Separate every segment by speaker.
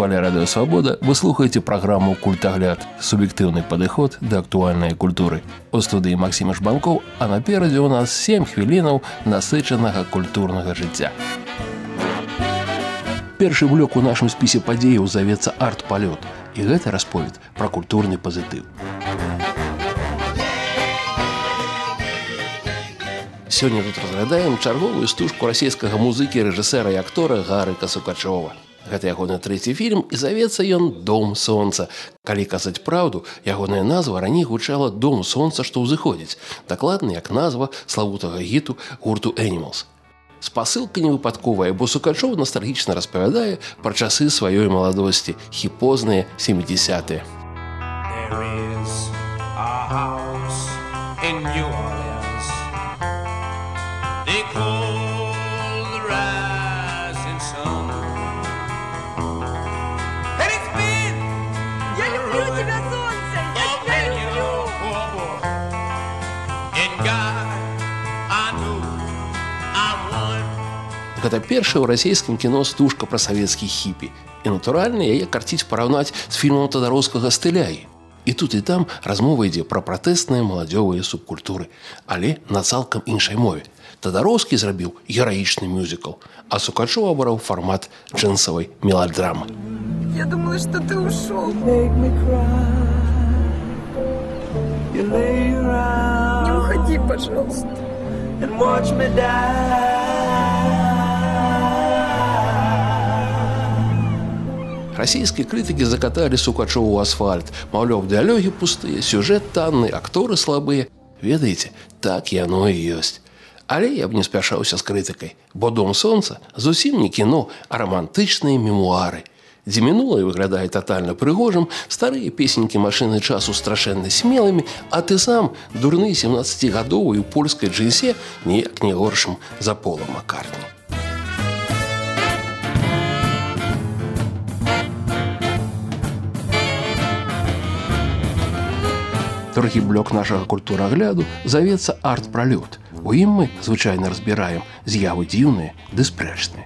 Speaker 1: канале «Радио Свобода» вы слухаете программу «Культагляд» – субъективный подход до актуальной культуры. У студии Максим Жбанков, а напереди у нас 7 хвилинов насыченного культурного життя. Першы блок у нашым спісе падзеяў завецца «Арт-палёт», і гэта расповед пра культурны пазітыў. Сёння тут разглядаем чарговую стужку расійскага музыкі, рэжысэра і актора Гарыка Сукачова. Гэта ягоны трэці фільм, і завецца ён «Дом сонца». Калі казаць праўду, ягоная назва раней гучала «Дом сонца, што ўзыходзіць», дакладна як назва славутага гіту гурту «Animals». Спасылка невыпадковая, бо Сукачоў ностальгічна распавядае пра часы сваёй маладосці, хіпозныя 70-е. Гэта першая ў расійскім кіно стужка пра савецкіх хіпі. І, натуральна, яе карціць параўнаць з фільмам тадароўскага «Стыляі». І тут і там размова ідзе пра пратэсныя маладзёвыя субкультуры, але на цалкам іншай мове. Тадароўскі зрабіў гераічны мюзікл, а Сукачоў абраў фармат джэнсавай меладрамы.
Speaker 2: Я думала, что ты ушел. Не уходи, пожалуйста.
Speaker 1: Расійскія крытыкі закаталі Сукачову ў асфальт. Маўляў, дыялогі пустыя, сюжэт танны, акторы слабыя. Ведаеце, так яно і ёсць. Але я б не спяшаўся з крытыкай, бо «Дом сонца» зусім не кіно, а рамантычныя мемуары, дзе мінулае выглядае татальна прыгожым, старыя песенькі машыны часу страшэнна смелымі, а ты сам, дурны 17-гадовы ў польскай джинсе, ніяк не горшым за Пола Маккартні. Другі блок нашага культурагляду завецца «Арт-пралёт». У ім мы звычайна разбіраем з'явы дзіўныя ды спрэчныя.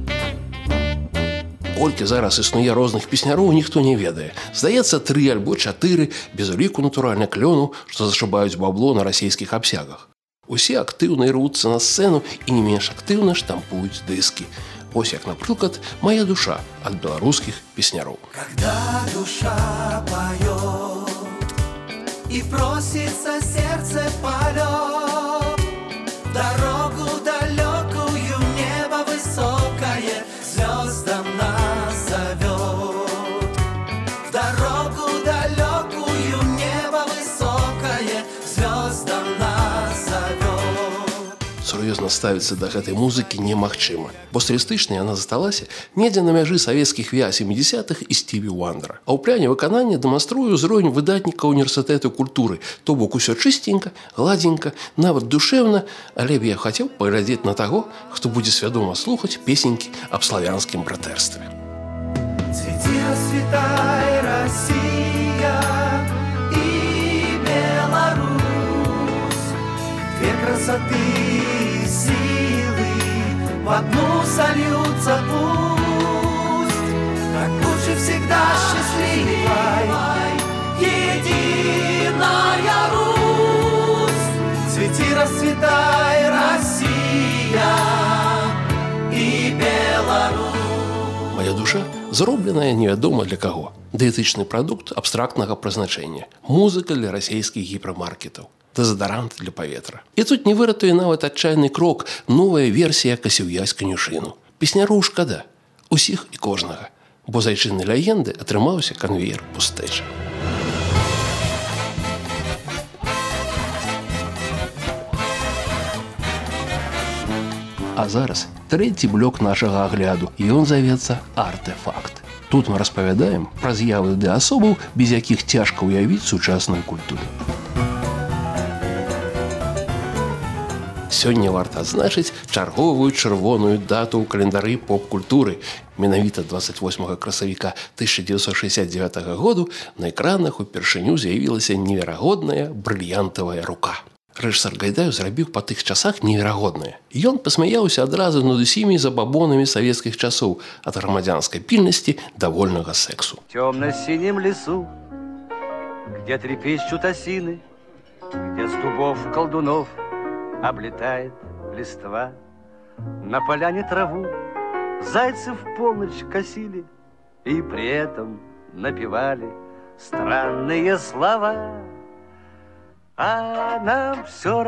Speaker 1: Колькі зараз існуе розных песняроў, ніхто не ведае. Здаецца, 3 альбо 4, без уліку, натуральна, клёну, што зашыбаюць бабло на расійскіх абсягах. Усе актыўна ірвуцца на сцэну і не менш актыўна штампуюць дыскі. Вось як, напрыклад, «Моя душа» ад беларускіх песняроў.
Speaker 3: Когда душа поёт и просится сердце полет, дорогу далекую, небо высокое звездам нас зовет. Дорогу далекую, небо высокое звездам нас зовет.
Speaker 1: Сур'ёзна ставіцца да гэтай музыкі немагчыма, бо стылістычна яна засталася недзе на мяжы савецкіх віа 70-х і Стіві Вандера. А ў пляне выканання дэманструю ўзровень выдатніка універсітэту культуры, то бок усё чыстенька, гладзенька, нават душэўна, але б я хацеў паглядзець на таго, хто будзе свядома слухаць песенькі аб славянскім братэрстве.
Speaker 3: Цвети, расцветай, Россия и Беларусь, две красоты и силы в одну сольются пусть, как лучше всегда счастливой единая Русь. Цвети, расцветай, Россия и Беларусь.
Speaker 1: «Моя душа» зробленая невядома для каго. Дыетычны прадукт абстрактнага прызначэння. Музыка для расійскіх гіпермаркетаў. Дэзадарант для паветра. І тут не выратуе нават адчайны крок, новая версія «Касіўясь канюшыну». Песняроў шкада. Усіх і кожнага. Бо з айчыннай легенды атрымаўся канвеер пустэчы. А зараз трэці блок нашага агляду, і ён завецца «Артэфакт». Тут мы распавядаем пра з'явы для асобаў, без якіх цяжка ўявіць сучасную культуру. Сёння варта адзначыць чарговую чырвоную дату ў календары поп-культуры. Менавіта 28 красавіка 1969 году на экранах упершыню з'явілася неверагодная брыльянтавая рука. Рэжысар Гайдаю зрабіў па тых часах неверагоднае. Ён пасмяяўся адразу над усімі забабонамі савецкіх часоў, ад грамадзянскай пільнасці да вольнага сексу.
Speaker 3: В темно-синем лесу, где трепещут осины, где с дубов колдунов облетает листва, на поляне траву зайцы в полночь косили и при этом напевали странные слова. А нам все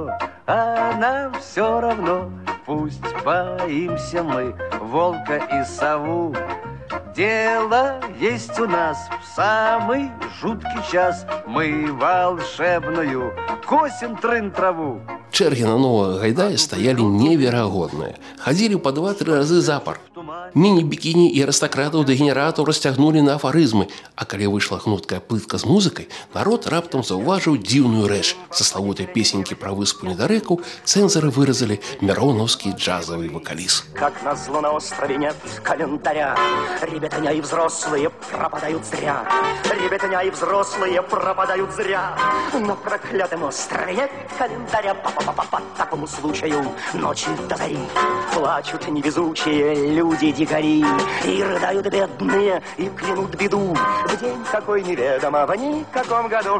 Speaker 3: равно, пусть боимся мы волка и сову. Дело есть у нас в самый жуткий час, мы волшебную косим трын-траву.
Speaker 1: Чэргі на новага Гайдая стаялі неверагодныя. Хадзілі па 2-3 разы запар. Міні-бікіні і арыстакратаў-дэгенератаў расцягнулі на афарызмы, а калі выйшла гнуткая плытка з музыкай, народ раптам заўважыў дзіўную рэч. Са славутай песенькі пра выспу недарэку цэнзары выразалі мироновский джазовый вокалист.
Speaker 4: Как назло на острове нет календаря, ребятня и взрослые пропадают зря. Ребятня и взрослые пропадают зря. На проклятом острове нет календаря. По такому случаю ночи до зари плачут невезучие люди-дикари, и рыдают бедные, и клянут беду в день какой неведомо, в никаком году.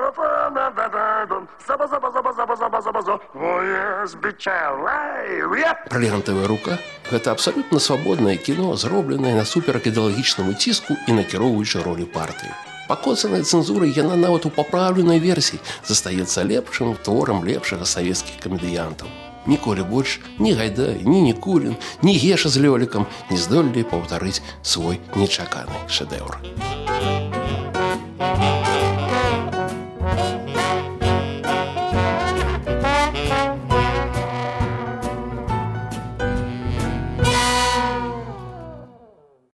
Speaker 1: Брыльянтавая рука – гэта абсалютна свабоднае кіно, зробленае насуперак ідэалагічнаму ціску і накіроўваючай ролі партыі. Пакоцаная цэнзурай, яна нават у папраўленай версіі застаецца лепшым творам лепшага савецкіх камедыянтаў. Ніколі больш ні Гайдай, ні Нікулін, ні Геша з Лёлікам не здолелі паўтарыць свой нечаканы шэдэўр.